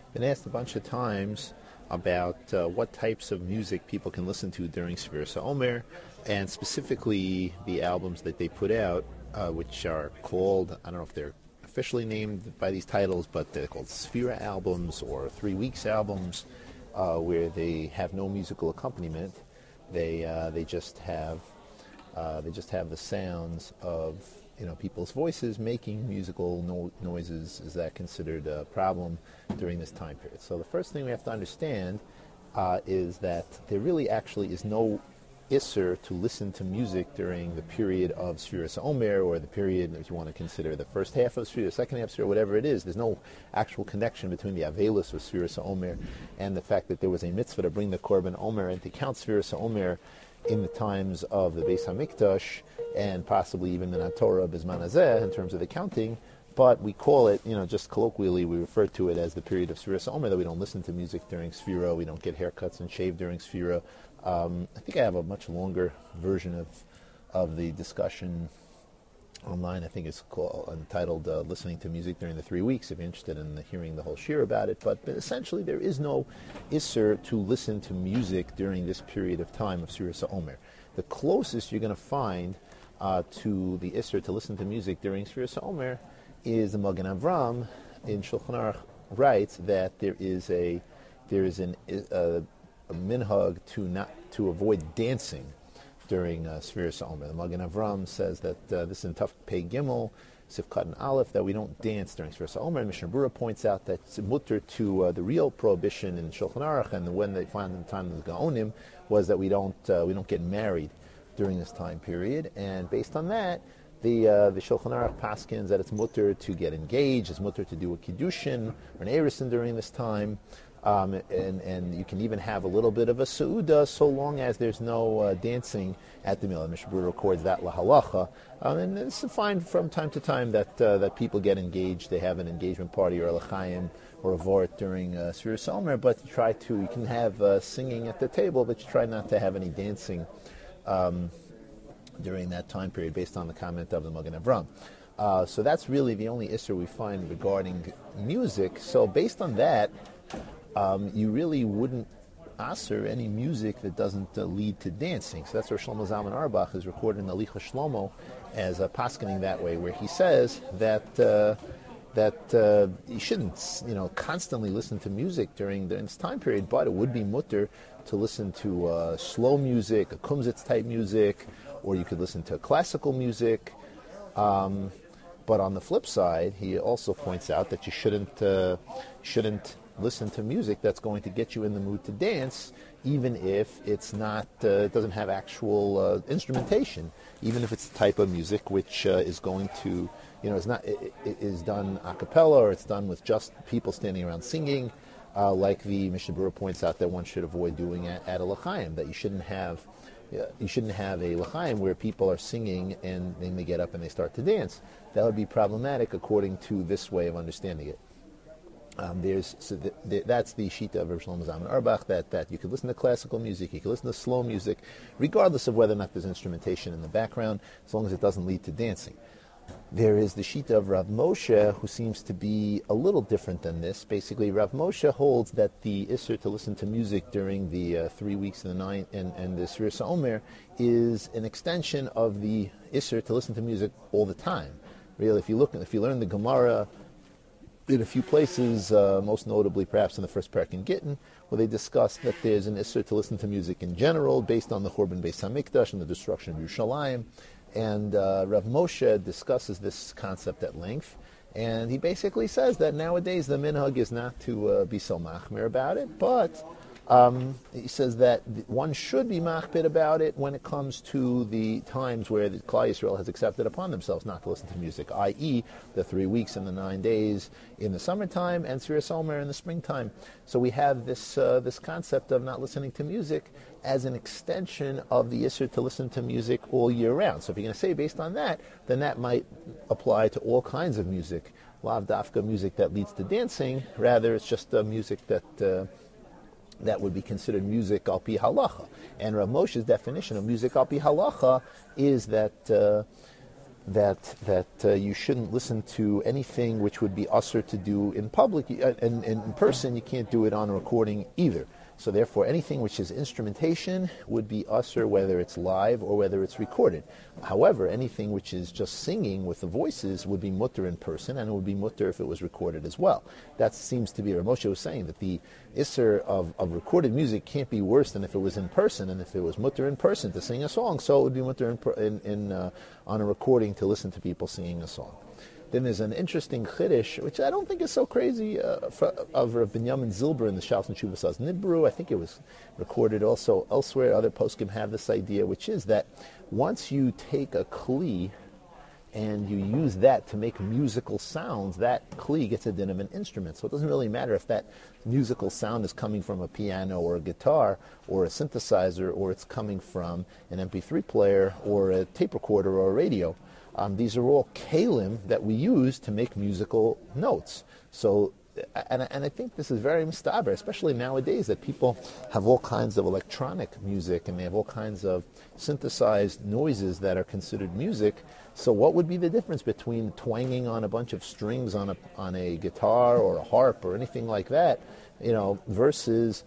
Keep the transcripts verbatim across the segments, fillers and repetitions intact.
Been asked a bunch of times about uh, what types of music people can listen to during Sfiras HaOmer, and specifically the albums that they put out, uh, which are called, I don't know if they're officially named by these titles, but they're called Sfira albums or Three Weeks albums, uh, where they have no musical accompaniment. They uh, they just have uh, they just have the sounds of you know people's voices making musical no- noises. Is that considered a problem during this time period? So the first thing we have to understand uh, is that there really actually is no Isser to listen to music during the period of Sfiras HaOmer, or the period, if you want to consider the first half of Sfiras, the second half of Sfiras, whatever it is. There's no actual connection between the Avelus of Sfiras HaOmer and the fact that there was a mitzvah to bring the Korban Omer and to count Sfiras HaOmer in the times of the Beis HaMikdash, and possibly even in Torah Bizman Hazeh in terms of the counting. But we call it, you know, just colloquially, we refer to it as the period of Sfiras HaOmer, that we don't listen to music during Sfira, we don't get haircuts and shave during Sfira. Um, I think I have a much longer version of of the discussion online. I think it's called, entitled uh, Listening to Music During the Three Weeks, if you're interested in hearing the whole shir about it. But, but essentially, there is no Isser to listen to music during this period of time of Sfiras HaOmer. The closest you're going to find uh, to the Isser to listen to music during Sfiras HaOmer is the Magen Avram in Shulchan Aruch writes that there is a there is an a, a minhag to not to avoid dancing during uh, Sfiras HaOmer. The Magen Avram says that uh, this is in Taf Pei Gimel, Sifkat and Aleph, that we don't dance during Sfiras HaOmer. And Mishnah Berurah points out that it's mutter to uh, the real prohibition in Shulchan Aruch, and when they find in the time of the Gaonim, was that we don't uh, we don't get married during this time period. And based on that, the uh, the Shulchan Aruch paskins that it's mutter to get engaged, it's mutter to do a kiddushin or an erusin during this time. Um, and, and you can even have a little bit of a seuda so long as there's no uh, dancing at the meal. Mishnah Berurah records that lahalacha. Um, and it's fine from time to time that uh, that people get engaged. They have an engagement party or a l'chaim or a vort during uh, Sfiras HaOmer, but you try to, you can have uh, singing at the table, but you try not to have any dancing um, during that time period, based on the comment of the Magen Avram. Uh, so that's really the only issue we find regarding music. So based on that, Um, you really wouldn't aser any music that doesn't uh, lead to dancing. So that's where Shlomo Zalman Auerbach is recorded in the Alicha Shlomo as uh, paskening that way, where he says that uh, that uh, you shouldn't, you know, constantly listen to music during this time period, but it would be mutter to listen to uh, slow music, a kumsitz type music, or you could listen to classical music. Um, but on the flip side, he also points out that you shouldn't uh, shouldn't listen to music that's going to get you in the mood to dance, even if it's not, uh, it doesn't have actual uh, instrumentation, even if it's the type of music which uh, is going to, you know, is not, it, it is done a cappella, or it's done with just people standing around singing, uh, like the Mishnah Berurah points out that one should avoid doing at, at a l'chaim, that you shouldn't have, uh, you shouldn't have a l'chaim where people are singing and then they get up and they start to dance. That would be problematic according to this way of understanding it. Um, there's so the, the, that's the shita of Rav Shlomo Zalman Auerbach, that, that you could listen to classical music, you could listen to slow music, regardless of whether or not there's instrumentation in the background, as long as it doesn't lead to dancing. There is the shita of Rav Moshe, who seems to be a little different than this. Basically, Rav Moshe holds that the isser to listen to music during the uh, three weeks and the nine and, and the Sfiras HaOmer is an extension of the isser to listen to music all the time. Really, if you look, if you learn the Gemara in a few places, uh, most notably perhaps in the first parak in Gittin, where they discuss that there's an issur to listen to music in general based on the Churban Beis HaMikdash and the destruction of Yerushalayim. And uh, Rav Moshe discusses this concept at length, and he basically says that nowadays the minhag is not to uh, be so machmir about it, but Um, he says that one should be machbid about it when it comes to the times where the Klal Yisrael has accepted upon themselves not to listen to music, that is the three weeks and the nine days in the summertime and Sfiras HaOmer in the springtime. So we have this uh, this concept of not listening to music as an extension of the Yisr to listen to music all year round. So if you're going to say based on that, then that might apply to all kinds of music. Lav dafka music that leads to dancing, rather it's just uh, music that... Uh, that would be considered music al pi halacha. And Rav Moshe's definition of music al pi halacha is that uh, that that uh, you shouldn't listen to anything which would be usher to do in public, uh, and, and in person you can't do it on a recording either. So therefore, anything which is instrumentation would be usher, whether it's live or whether it's recorded. However, anything which is just singing with the voices would be mutter in person, and it would be mutter if it was recorded as well. That seems to be, Rav Moshe was saying, that the isser of, of recorded music can't be worse than if it was in person, and if it was mutter in person to sing a song, so it would be mutter in, in, in uh, on a recording to listen to people singing a song. Then there's an interesting chiddush, which I don't think is so crazy, uh, for, of Rav Binyamin Zilber in the Shas and Shuvas Nidbru. I think it was recorded also elsewhere. Other poskim have this idea, which is that once you take a kli and you use that to make musical sounds, that kli gets a din of an instrument. So it doesn't really matter if that musical sound is coming from a piano or a guitar or a synthesizer, or it's coming from an M P three player or a tape recorder or a radio. Um, these are all kalim that we use to make musical notes. So, and, and I think this is very mustaber, especially nowadays, that people have all kinds of electronic music and they have all kinds of synthesized noises that are considered music. So what would be the difference between twanging on a bunch of strings on a on a guitar or a harp or anything like that, you know, versus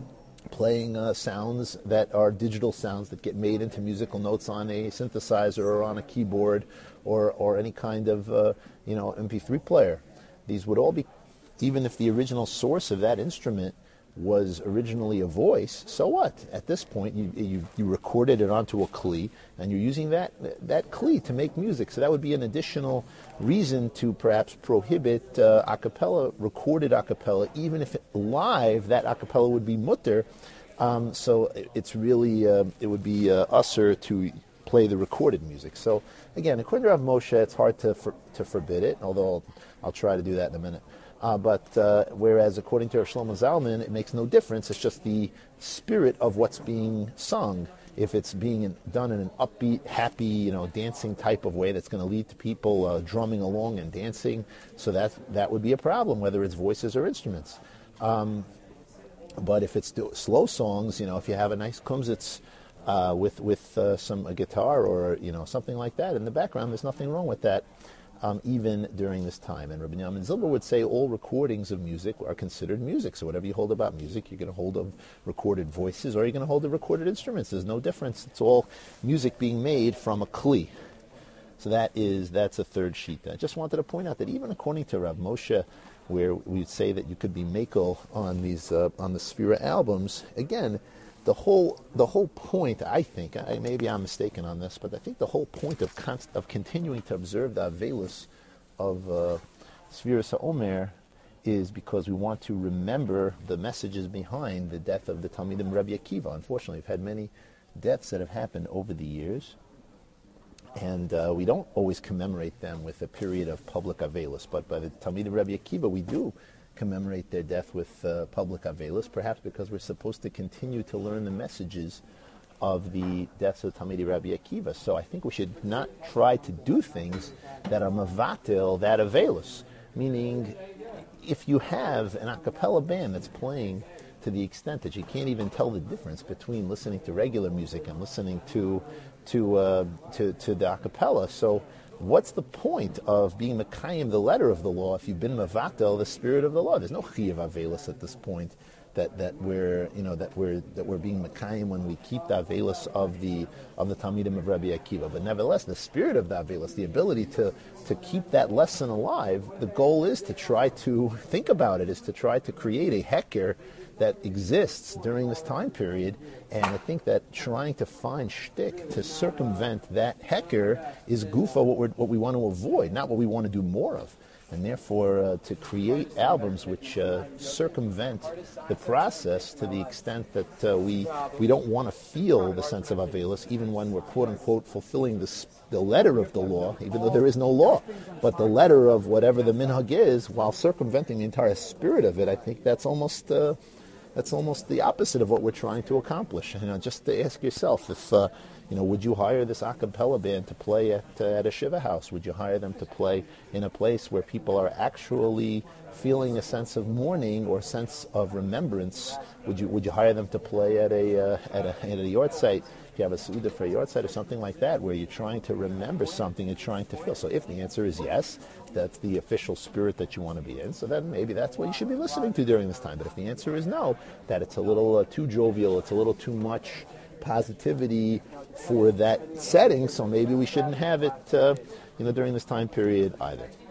playing uh, sounds that are digital sounds that get made into musical notes on a synthesizer or on a keyboard or, or any kind of uh, you know M P three player. These would all be, even if the original source of that instrument was originally a voice, so what? At this point, you you, you recorded it onto a kli, and you're using that that kli to make music. So that would be an additional reason to perhaps prohibit uh, a cappella, recorded a cappella, even if it, live that a cappella would be mutter. Um, so it, it's really uh, it would be uh, usher to play the recorded music. So again, according to Rav Moshe, it's hard to for, to forbid it, although I'll, I'll try to do that in a minute. Uh, but uh, whereas according to Rav Shlomo Zalman, it makes no difference. It's just the spirit of what's being sung. If it's being in, done in an upbeat, happy, you know, dancing type of way that's going to lead to people uh, drumming along and dancing, so that that would be a problem, whether it's voices or instruments. Um, but if it's do, slow songs, you know, if you have a nice kumsitz uh, with with uh, some a guitar or you know something like that in the background, there's nothing wrong with that. Um, even during this time. And Rabbi Binyamin Zilber would say all recordings of music are considered music. So whatever you hold about music, you're going to hold of recorded voices or you're going to hold of recorded instruments. There's no difference. It's all music being made from a kli. So that is, that's a third sheet. I just wanted to point out that even according to Rav Moshe, where we would say that you could be makel on these, uh, on the Sphira albums, again, The whole the whole point, I think, I, maybe I'm mistaken on this, but I think the whole point of const, of continuing to observe the Avelus of uh, Sfiras HaOmer is because we want to remember the messages behind the death of the Talmidim Rabbi Akiva. Unfortunately, we've had many deaths that have happened over the years, and uh, we don't always commemorate them with a period of public Avelus, but by the Talmidim Rabbi Akiva, we do commemorate their death with uh, public Avelus, perhaps because we're supposed to continue to learn the messages of the deaths of Talmidei Rabbi Akiva. So I think we should not try to do things that are mavatil, that Avelus. Meaning, if you have an a cappella band that's playing to the extent that you can't even tell the difference between listening to regular music and listening to to uh, to, to the a cappella, so what's the point of being Mekayim, the letter of the law, if you've been Mavatel, the spirit of the law? There's no Chiyav Avelus at this point that, that we're you know that we're that we're being Mekayim when we keep the Avelus of the of the Talmidim of Rabbi Akiva. But nevertheless, the spirit of the Avelus, the ability to to keep that lesson alive, the goal is to try to think about it, is to try to create a heker that exists during this time period, and I think that trying to find shtick to circumvent that heker is gufa what, we're, what we want to avoid, not what we want to do more of. And therefore, uh, to create albums which uh, circumvent the process to the extent that uh, we we don't want to feel the sense of Avelus, even when we're quote-unquote fulfilling the, the letter of the law, even though there is no law. But the letter of whatever the minhag is, while circumventing the entire spirit of it, I think that's almost... Uh, That's almost the opposite of what we're trying to accomplish. You know, just to ask yourself if uh, You know, would you hire this a cappella band to play at uh, at a shiva house? Would you hire them to play in a place where people are actually feeling a sense of mourning or sense of remembrance? Would you would you hire them to play at a uh, at a at a yard site? If you have a suda for a yard site or something like that, where you're trying to remember something and trying to feel. So if the answer is yes, that's the official spirit that you want to be in, so then maybe that's what you should be listening to during this time. But if the answer is no, that it's a little uh, too jovial, it's a little too much positivity for that setting, so maybe we shouldn't have it uh, you know, during this time period either.